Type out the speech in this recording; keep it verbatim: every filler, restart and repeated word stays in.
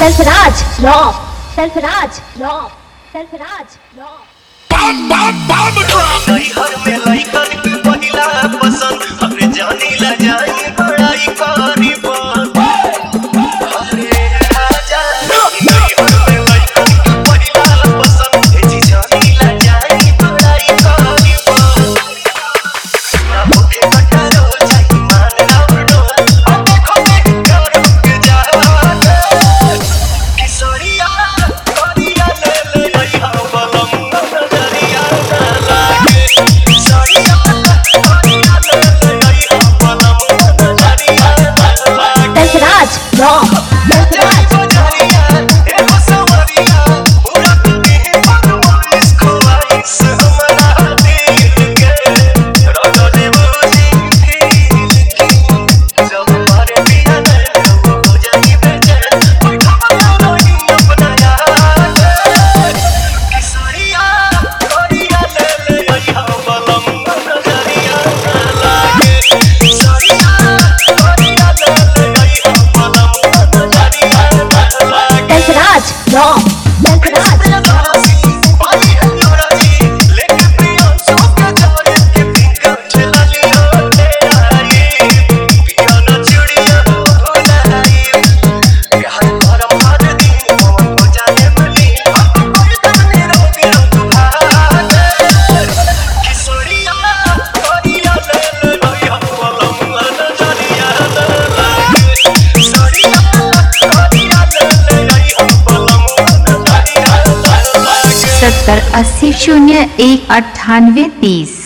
Sarfaraz rock, Sarfaraz rock, Sarfaraz rock. Bomb bomb bomb drop नहीं हर में लाइकन के पहिला पसंद हमरे जानी ला जाई बड़ाई करी बात अरे राजा नहीं हर में लाइकन के पहिला पसंद ए जी जानी ला जाई बड़ाई करी बात ना होते कटरो जाई मान रावड़ो अब देखो मैं प्यार के जाने किसरिया करिया ले ले आई हा बलम नजरिया सरफराज रॉक, सरफराज रॉक, सरफराज सत्तर अस्सी शून्य एक अट्ठानवे तीस।